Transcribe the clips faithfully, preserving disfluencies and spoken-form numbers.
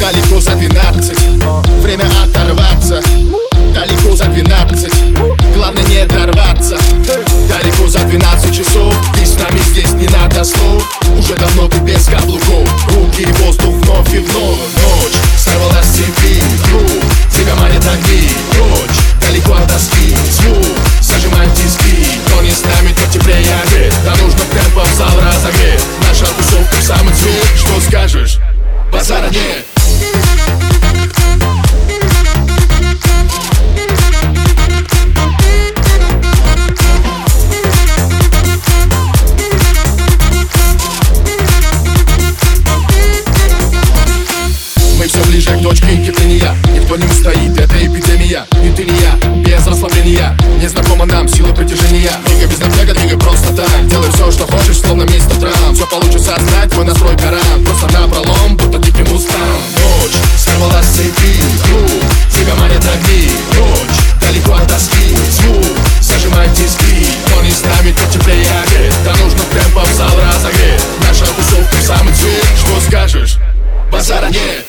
Далеко за двенадцать, время оторваться. Далеко за двенадцать, главное не дорваться. Далеко за двенадцать часов, ты с нами здесь не надо слов. Уже давно ты без каблуков, руки и воздух вновь и вновь. Ночь сорвалась с цепи, друг, тебя манят огни. Ночь далеко от тоски, звук зажимает тиски. Кто не с нами, то теплее обед. Да нужно темпом зал разогреть. Наша тусовка в самый цвет. Что скажешь? Базара нет. Мы все ближе к точке кипения. Никто не устоит, это эпидемия. Ни ты, ни я, без расслабления. Незнакома нам сила притяжения. Двигай без напряга, двигай просто так. Делай все, что хочешь, словно мистер Трамп. Все получится знать, твой настрой гарант. Просто напролом, будто дикий мустанг. Ночь сорвалась с цепи, друг, тебя манят огни. Ночь далеко от тоски, звук зажимает тиски. Кто не с нами, то теплее обед. Да нужно темпом зал разогреть. Наша тусовка в самый цвет. Что скажешь? Базара нет.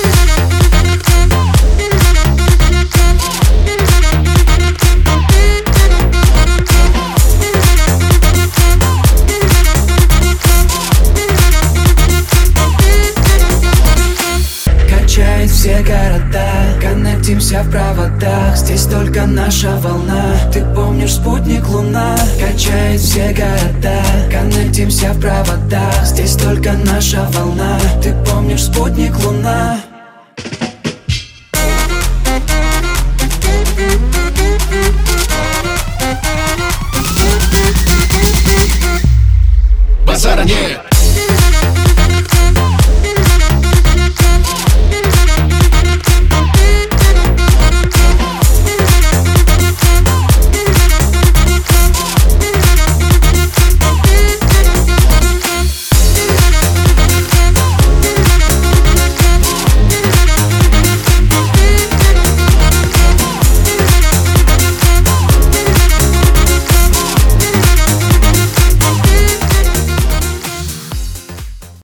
Качает все города, коннектимся в проводах. Здесь только наша волна, ты помнишь спутник Луна. Качает все города, коннектимся в проводах. Здесь только наша волна, ты помнишь спутник Луна.